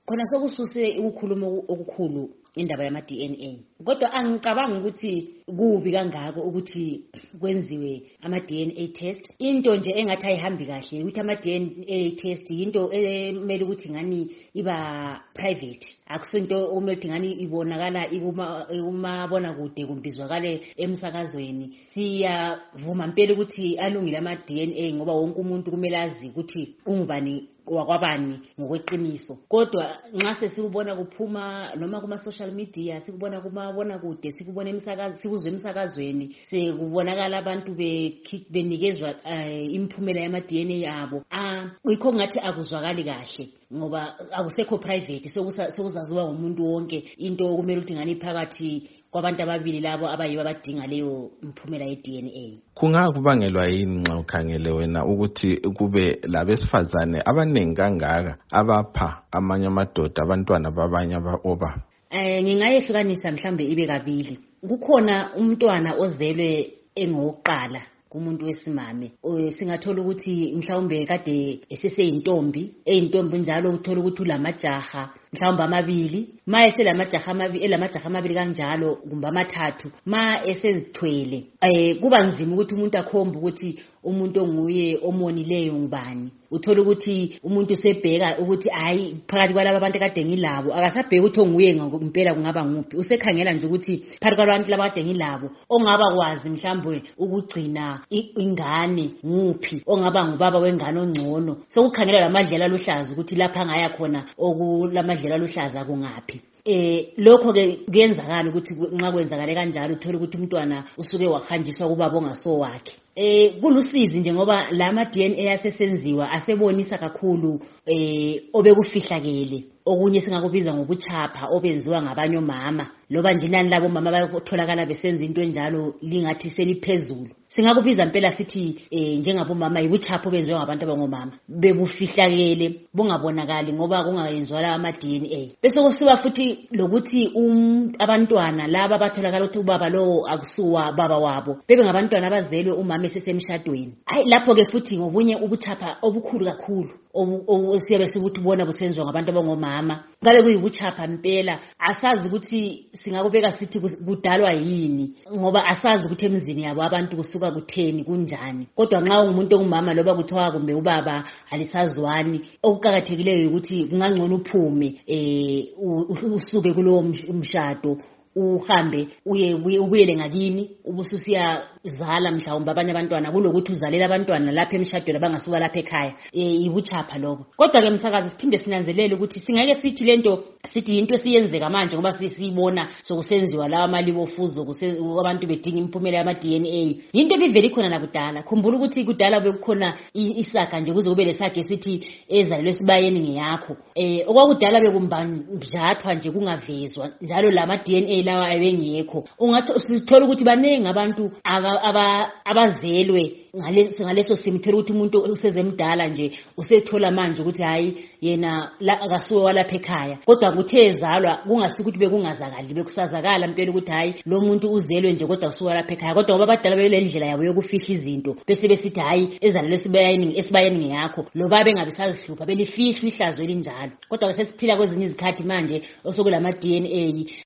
khona sokususe ukukhuluma okukhulu indaba yama DNA. Kodwa angicabangi ukuthi kubi kangako ukuthi kwenziwe ama DNA test. Into nje engathi ayihambi kahle ukuthi ama DNA test into emele ukuthi ngani iba private. Akusonto omele ukuthi ngani ibonakala uma kude kumbizwakale emsakazweni. Siyavuma impela ukuthi alungile ama DNA ngoba wonke umuntu kumele azi ukuthi ungubani wakwabani ngokweqiniso. Kodwa nxa sesibona kuphuma noma kuma social media, sikubona kumabona kude, sikubona sikuzwe emsakazweni, sekubonakala abantu benikezwa imphumela yama DNA yabo. Yikho ngathi akuzwakali kahle ngoba akusekho private, sokuzaziwa umuntu wonke into kumele ukuthi ngani phakathi kwabantu ababili labo abayiba badinga leyo mphumela ye DNA. Kungakubangelwa yini nxa ukhangele wena ukuthi kube labesifazane abaningi kangaka abapha amanye amadoda abantwana babanye obaba? Ngingayehlukanisa mhlambe ibe kabili. Kukhona umntwana ozelwe engoqala kumuntu wesimame, singathola ukuthi mhlawumbe kade eseseyintombi njalo uthola ukuthi ulamajaha mhlawumbe amabili, ma eselamajaha amabili kanjalo kumbe amathathu, ma esezithwele kuba nzima ukuthi umuntu akhombe ukuthi umuntu onguye omonileyo ngubani. Uthola ukuthi umuntu sebheka ukuthi hayi phakathi kwalabo abantu kade ngilabo, akasabheka ukuthi onguye ngempela kungaba nguphi. Usekhangela nje ukuthi phakathi kwabantu laba kade ngilabo ongaba kwazi mhlawumbe ukugcina ingane nguphi, ongaba ngubaba wengane ongcono. Sokukhangela lamadlela aluhlaza ukuthi lapha ngaya khona okulamadlela aluhlaza kungaphi. Lokho ke kuyenzakala ukuthi nxa kwenzakale kanjalo uthola ukuthi umntwana usuke wahanjiswa kubaba ongaso wakhe. Kulusizi nje ngoba lama DNA asesenziwa asebonisa kakhulu obekufihlakele, okunye singakubiza ngobuchapha obenziwa ngabanye omama, loba nje nani labo mama bayotholakala besenza into enjalo lingathi seliphezulu. Singakubiza impela sithi njengabo mama yibuchapha obenziwa ngabantu abangomama, bebufihlakele bungabonakali ngoba kungayenziwa la ama DNA. Bese kusuka futhi lokuthi abantwana laba batholakala ukuthi ubaba lo akusuwa baba wabo bebe ngabantwana abazelwe umama esesemshadweni. Lapho ke futhi ngobunye ubuchapha obukhulu kakhulu siyabe sibuthi bona busenziwa ngabantu abangomama. Ngabe kuyibuchapha impela, asazi ukuthi singakubeka sithi kudalwa yini ngoba asazi ukuthi emzini yabo abantu kusuka kutheni kunjani. Kodwa nxa ungumuntu ongumama loba kuthiwa kumbe ubaba alisazwani, okuqhakathekileyo ukuthi kungangcono uphume usuke kulowo umshado, uhambe ubuyele ngakini ubususiya zala mhlawumbe abanye abantwana kulokuthi uzalela abantwana lapha emshadweni abangasuka lapha ekhaya. Ibuchapha lokho. Kodwa ke msakazi siphinde sinanzelele ukuthi singeke sithi lento sithi into esiyenzeka manje ngoba sisibona sokusenziwa lawa malibofuzo abantu bedinga imphumela yama DNA. Into ebivele khona nakudala. Khumbula ukuthi kudala bekukhona isaga nje kuze kube lesakhe sithi ezalelwe sibayeni ngeyakho. Okwakudala bekumbanjathwa nje kungavezwa njalo lama DNA lawa ayengekho. Ungathi sithola ukuthi banengi abantu abazelwe ngaleso simthela ukuthi umuntu usezemdala nje usethola manje ukuthi hayi yena akasuwe walapha ekhaya. Kodwa kuthe ezalwa kungasikuthi bekungazakali, bekusazakala impela ukuthi hayi lo muntu uzelwe nje kodwa usuwa lapha ekhaya. Kodwa ngoba abadala belendlela yabo yokufihla izinto bese besithi hayi ezalelwe esibayeni ngeyakho, lo babe ngabisazihlupha belifihla ihlazo elinjalo. Kodwa sesiphila kwezinye izikhathi manje osokulama DNA